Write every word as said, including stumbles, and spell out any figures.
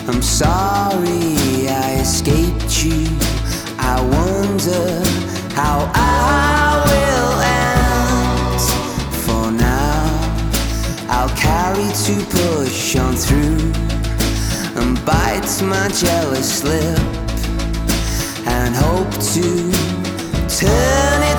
I'm sorry I escaped you. I wonder how I will end. For now, I'll carry to push on through and bite my jealous lip and hope to turn it